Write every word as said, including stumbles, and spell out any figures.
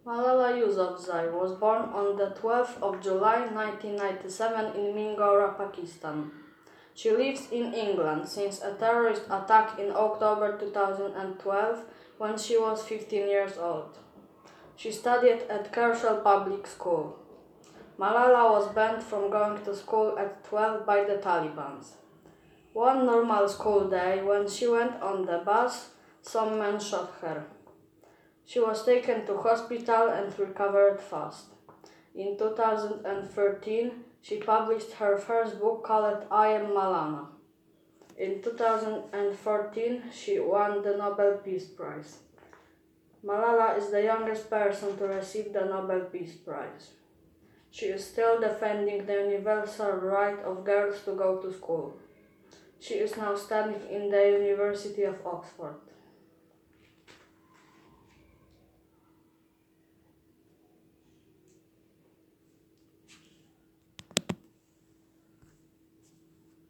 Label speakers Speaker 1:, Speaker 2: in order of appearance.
Speaker 1: Malala Yousafzai was born on the twelfth of July nineteen ninety-seven in Mingora, Pakistan. She lives in England since a terrorist attack in October two thousand twelve when she was fifteen years old. She studied at Kershaw Public School. Malala was banned from going to school at twelve by the Taliban. One normal school day, when she went on the bus, some men shot her. She was taken to hospital and recovered fast. In two thousand thirteen, she published her first book called I Am Malala. In two thousand fourteen, she won the Nobel Peace Prize. Malala is the youngest person to receive the Nobel Peace Prize. She is still defending the universal right of girls to go to school. She is now studying in the University of Oxford.